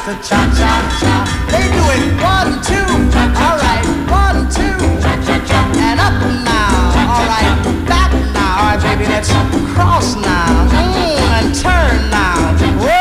the cha-cha-cha. They do it 1, 2, all right, 1, 2, cha-cha-cha. And up now, all right, back now, all right, baby, let's cross now, and turn now. Whoa.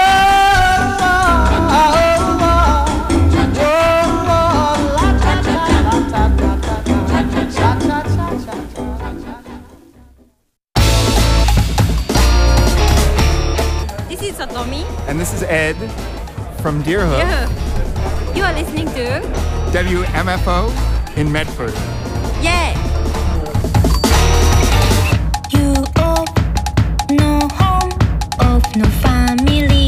Satomi. And this is Ed from Deerhook. Yeah. You are listening to WMFO in Medford. Yeah. You of no home, of no family.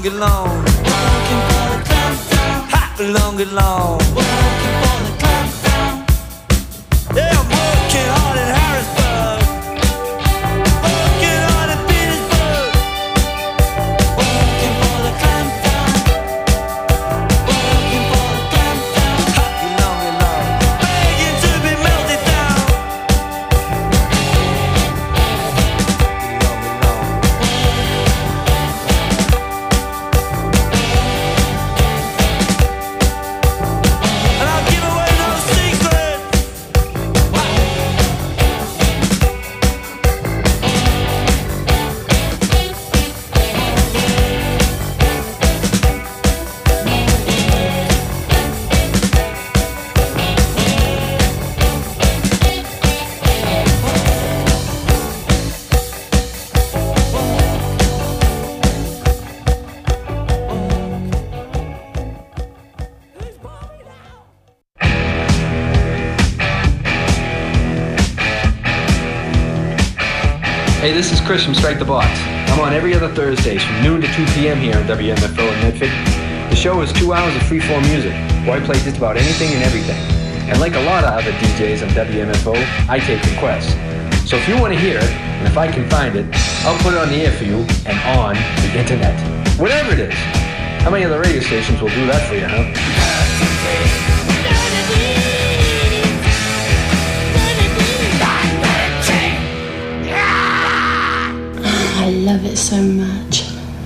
get long. Working for the clampdown. Hot, long get long. Working for the clampdown. Yeah, I'm working hard in Harrisburg. Working hard in Petersburg. Working for the clampdown. Working for the clampdown. Hot, long get long. Begging to be melted down. And I'll give away no secrets. Hey, this is Chris from Strike the Box. I'm on every other Thursdays from noon to 2 p.m. here on WMFO in Medford. The show is 2 hours of free-form music, where I play just about anything and everything. And like a lot of other DJs on WMFO, I take requests. So if you want to hear it, and if I can find it, I'll put it on the air for you and on the internet. Whatever it is. How many other radio stations will do that for you, huh? I love it so much.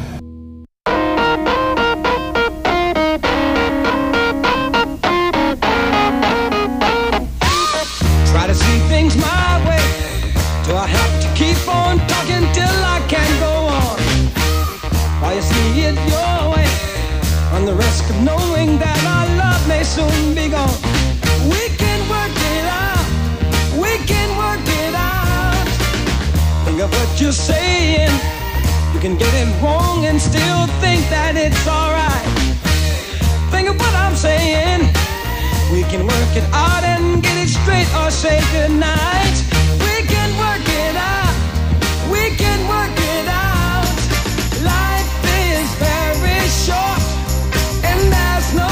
Try to see things my way. Do I have to keep on talking till I can't go on? While you see it your way, on the risk of knowing that our love may soon be gone. We can work it out. We can work it out. Think of what you're saying. You can get it wrong and still think that it's alright. Think of what I'm saying. We can work it out and get it straight or say goodnight. We can work it out. We can work it out. Life is very short and there's no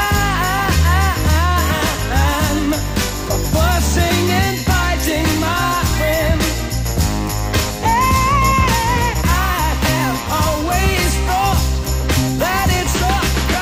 time for fussing and fighting, my friend. Hey, I have always thought that it's a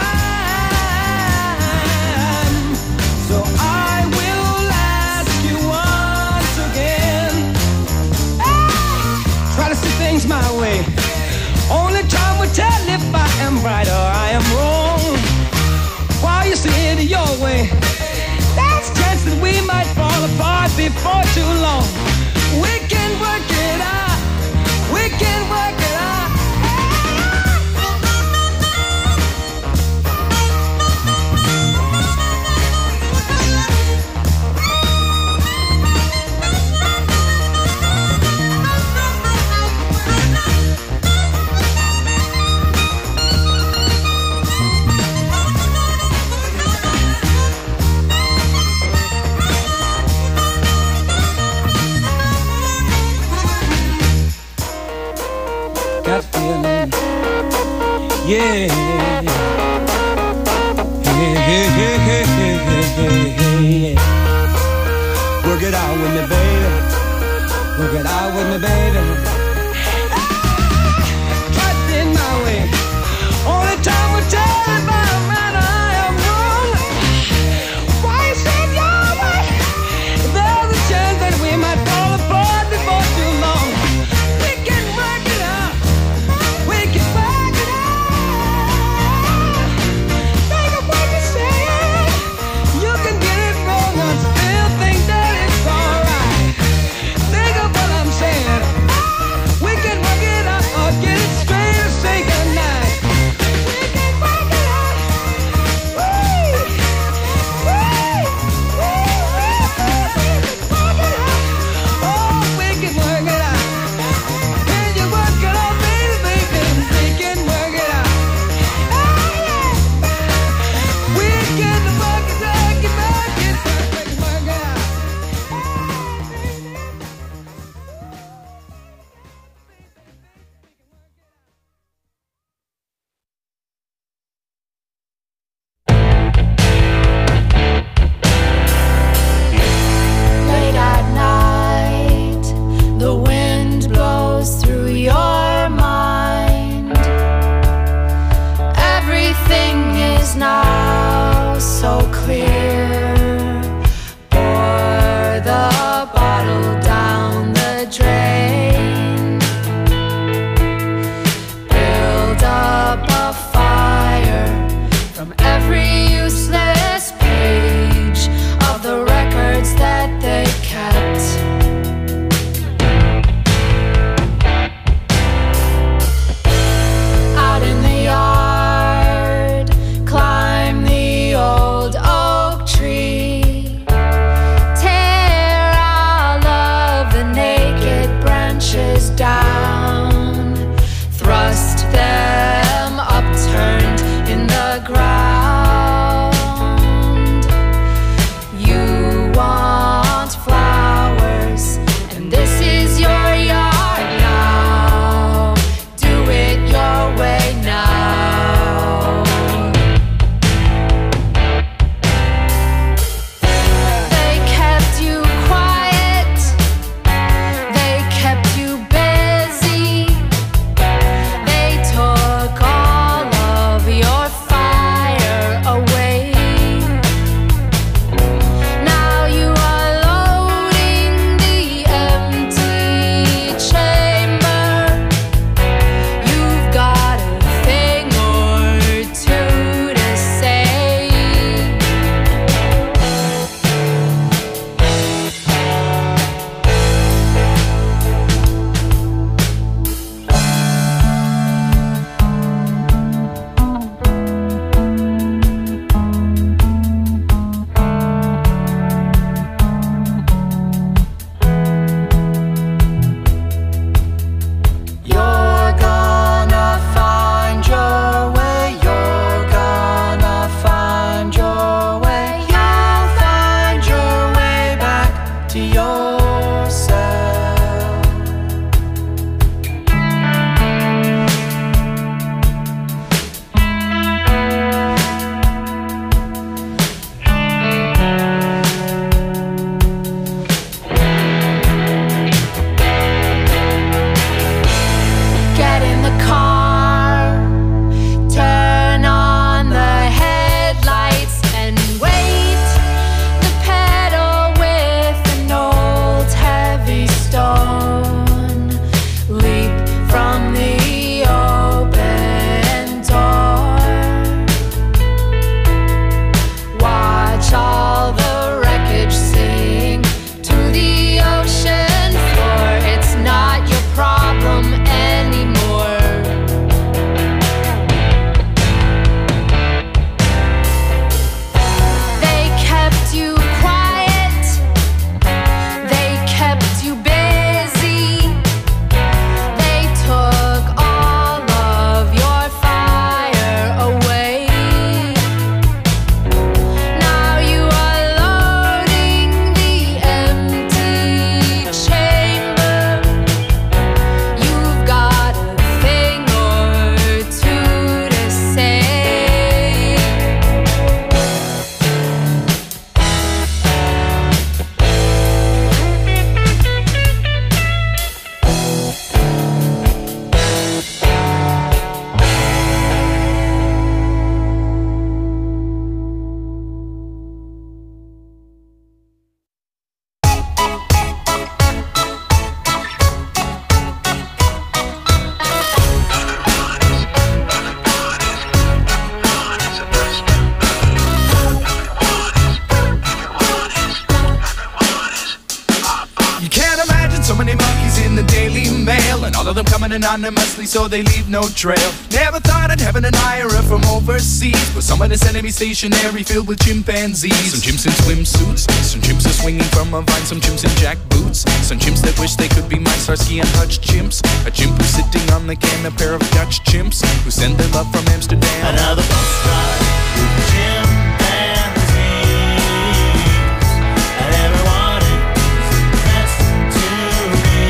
crime. So I will ask you once again. Hey, try to see things my way. Only time will tell if I am right or I am wrong. While you see it your way, there's a chance that we might fall apart before too long. We can work it out. We can work it out. Got a feeling, yeah. Work it out with me, baby. Work it out with me, baby. Trust in my way. Only time will tell if I'm right or I am wrong. Why you said your way? There's a chance that we might fall apart before too long. We can work it out. We can work it out. Think of what you're saying. You can get it wrong and still think that it's alright. Think of what I'm saying. So many monkeys in the Daily Mail, and all of them coming anonymously, so they leave no trail. Never thought I'd have an admirer from overseas, but somebody sending me stationery filled with chimpanzees. Some chimps in swimsuits, some chimps are swinging from a vine, some chimps in jack boots, some chimps that wish they could be my Starsky and Hutch chimps. A chimp who's sitting on the can, a pair of Dutch chimps who send their love from Amsterdam. Another postcard with chimpanzees, and everyone is dressed to me.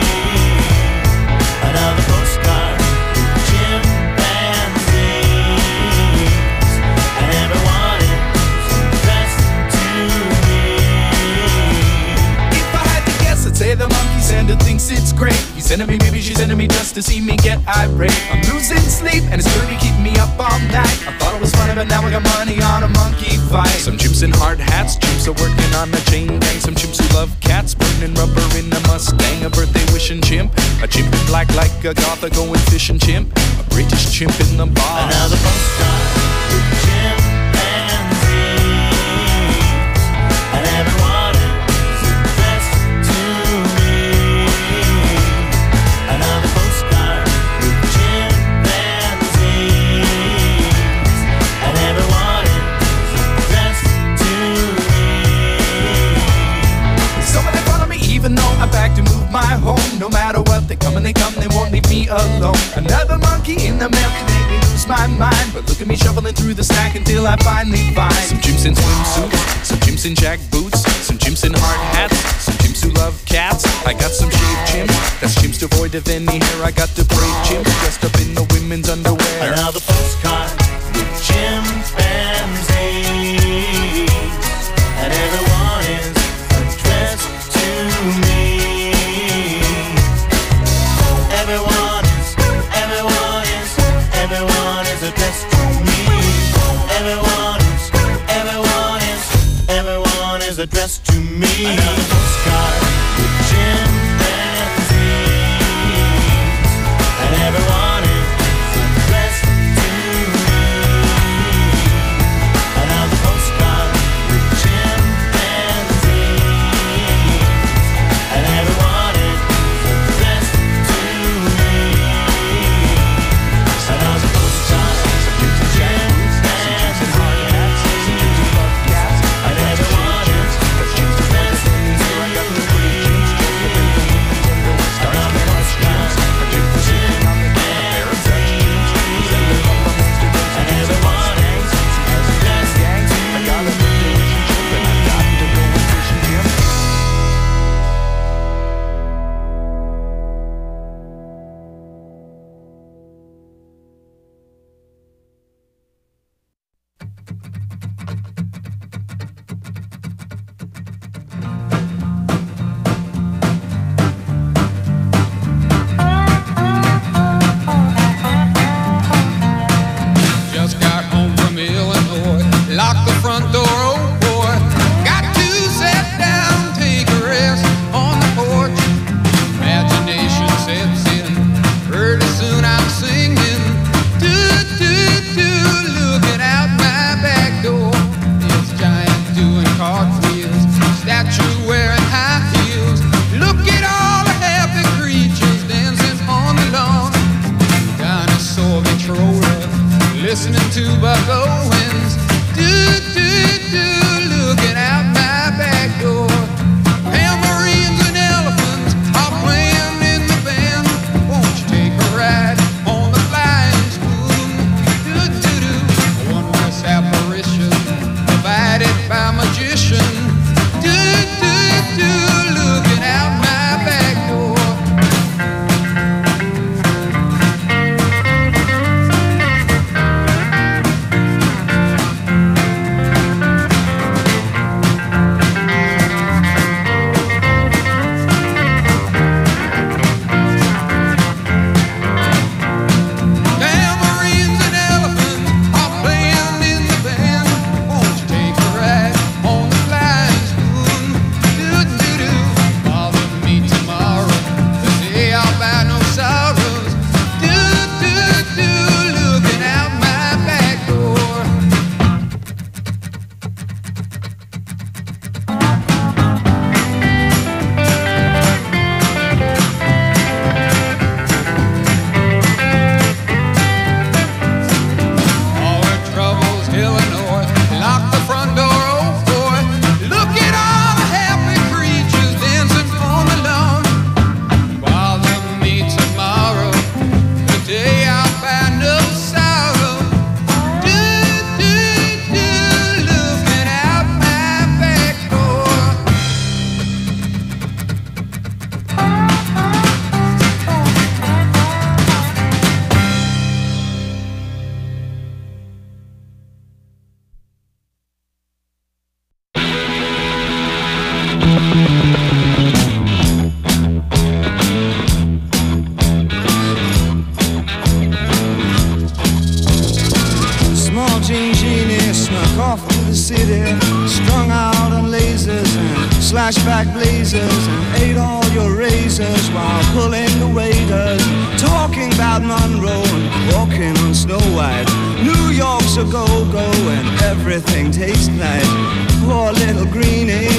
Another postcard with chimpanzees, and everyone is dressed to me. If I had to guess, I'd say the monkey sender thinks it's great. He's sending me, maybe she's sending me just to see me get irate. I'm losing sleep and it's really keeping me up all night. I thought it was funny, but now I got money on a monkey fight. Some chimps in hard hats, chimps are working on a chain gang. Some chimps who love cats, burning rubber in a Mustang. A birthday wishing chimp, a chimp in black like a goth, a going fishing chimp, a British chimp in the bar. Another postcard with chimpanzees, and everyone is dressed to me. Another postcard with chimpanzees, and everyone is dressed to me. Some of them follow me even though I back to move my home. No matter what, they come and they come, they won't leave me alone. Another monkey in the mail can make me lose my mind, but look at me shuffling through the stack until I finally find some chimps in swimsuits, some chimps in jack boots, some chimps in hard hats, some chimps who love cats. I got some shaved chimps, that's chimps devoid of any hair. I got the brave chimps dressed up in the women's underwear. Another postcard with chimpanzees, and everyone is addressed to me. Everyone is addressed to me. Everyone is addressed to me. Another postcard with chimpanzees, and everyone is addressed to me. Another postcard with chimpanzees, and everyone is addressed to me. Another postcard with chimpanzees, and everyone is addressed razors while pulling the waiters, talking about Monroe and walking on Snow White. New York's a go-go and everything tastes nice. Poor little greenie.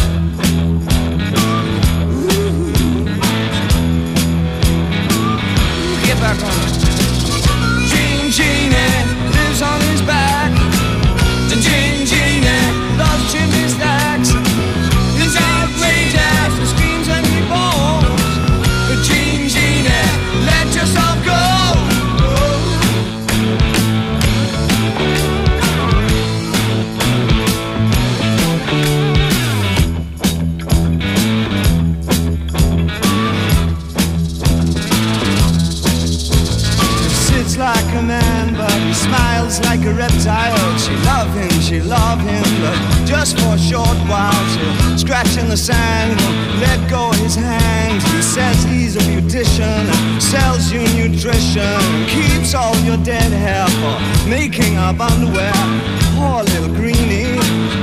Get back on it. Genie lives on his back. The Genie loves chimney stacks. He's outrageous, he screams and he balls. The Genie, let yourself go. Like a man, but he smiles like a reptile. She love him, but just for a short while. She'll scratch in the sand, let go of his hand. He says he's a beautician, sells you nutrition, keeps all your dead hair for making up underwear. Poor little greenie.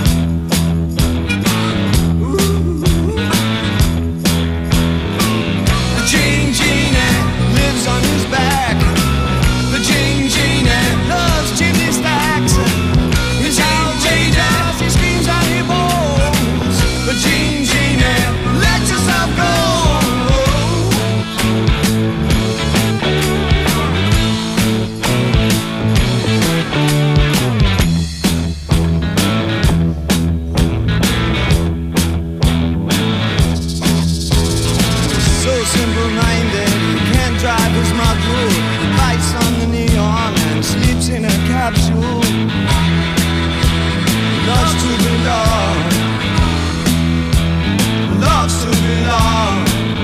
The Genie lives on his back. The Genie loves chimney stacks. He's outrageous, he screams and he moans. The Genie, let yourself go. So simple-minded, he can't drive his muggle. Bites on the neon and sleeps in a capsule. Loves to belong. Loves to belong.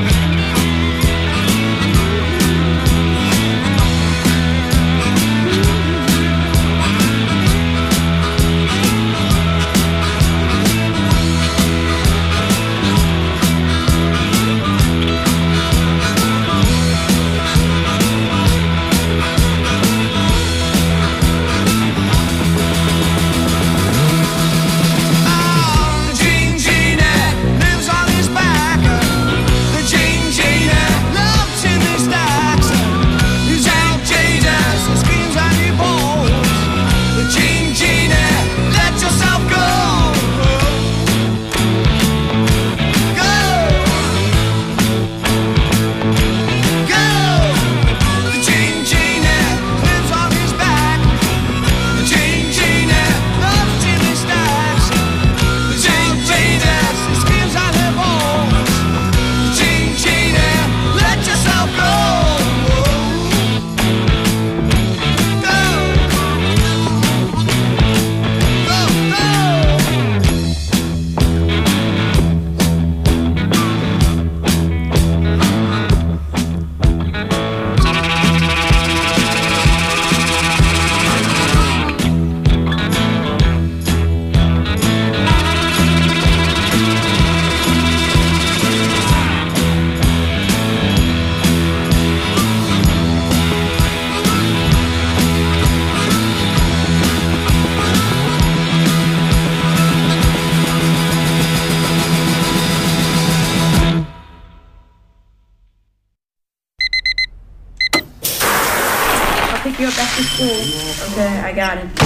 Okay, I got it.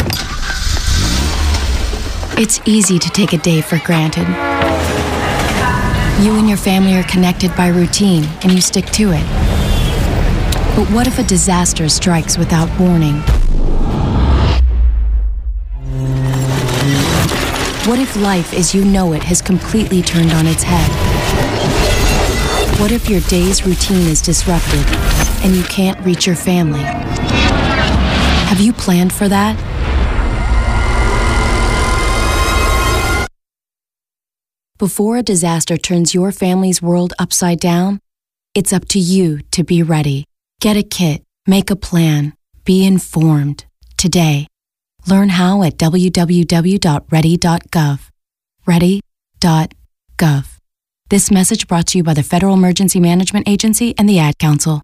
It's easy to take a day for granted. You and your family are connected by routine, and you stick to it. But what if a disaster strikes without warning? What if life as you know it has completely turned on its head? What if your day's routine is disrupted and you can't reach your family? Have you planned for that? Before a disaster turns your family's world upside down, it's up to you to be ready. Get a kit, make a plan, be informed. Today, learn how at www.ready.gov. Ready.gov. This message brought to you by the Federal Emergency Management Agency and the Ad Council.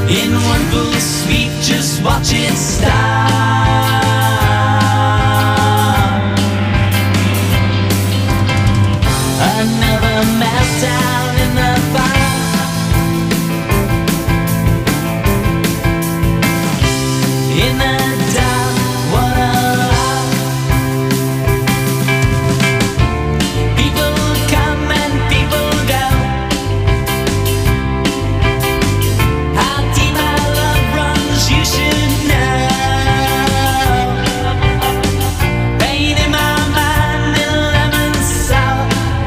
In one full sweep, just watch it start. Another meltdown in the bar. In the dark, what a lie. People come and people go. How deep my love runs, you should know. Pain in my mind and lemon sour.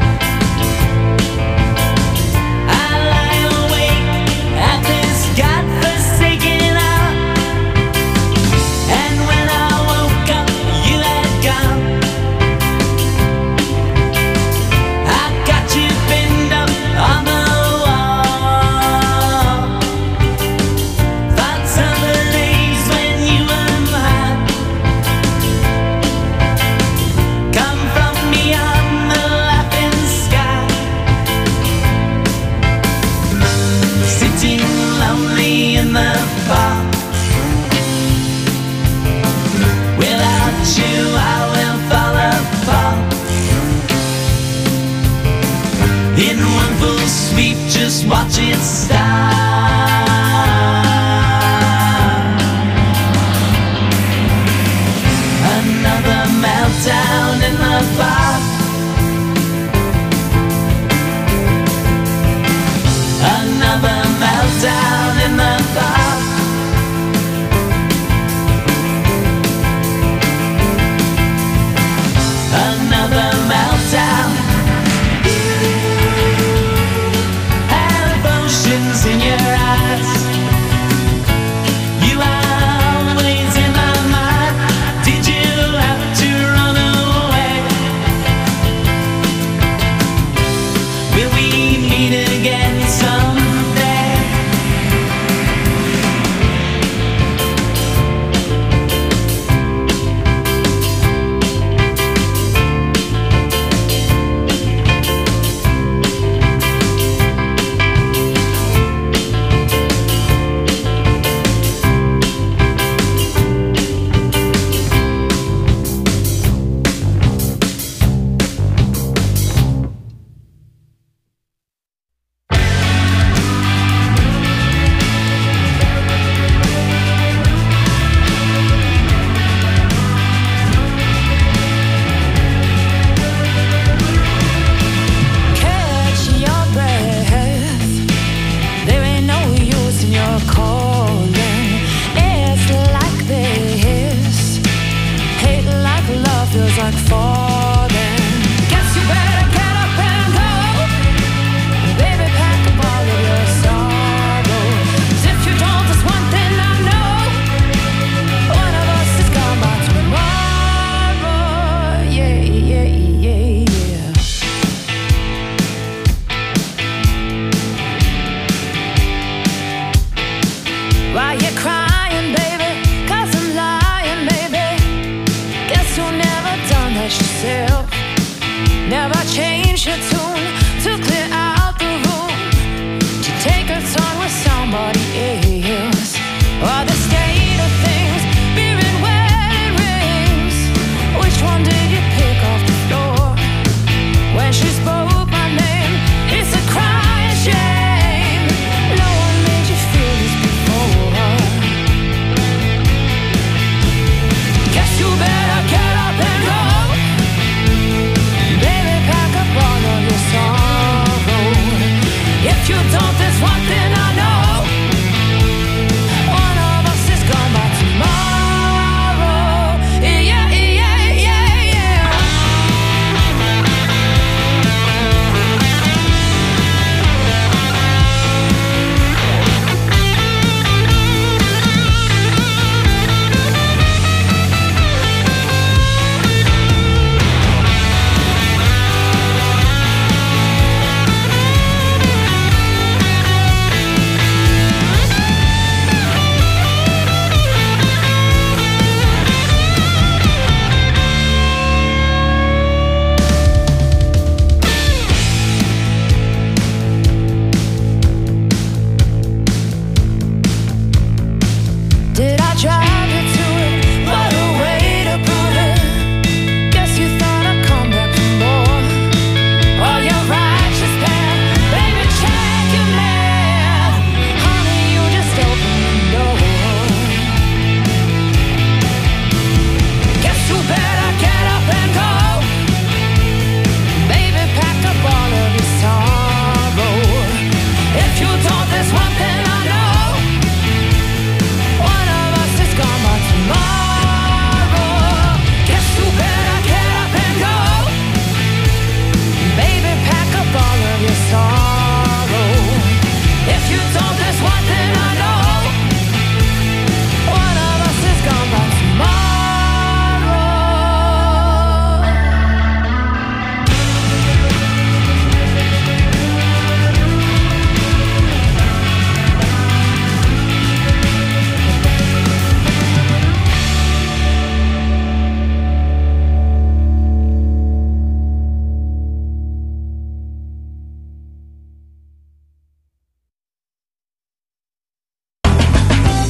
I lie awake at this godforsaken hour. And when I woke up, you had gone. I got you pinned up on the wall. Thoughts of the days when you were mine. Come from beyond the laughing sky. Sitting lonely in the park. Without you, I will fall apart. In one full sweep, just watch it start. Another meltdown in the bar. Another meltdown in the bar. Another meltdown. Have oceans in your eyes. You are always in my mind. Did you have to run away? Will we meet again someday?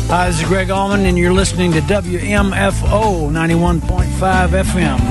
Hi, this is Greg Allman, and you're listening to WMFO 91.5 FM.